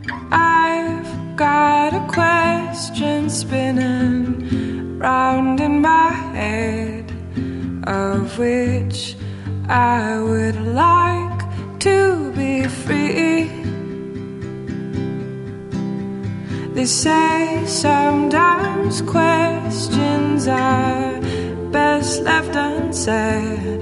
I've got a question spinning round in my head, of which I would like to be free. They say sometimes questions are best left unsaid,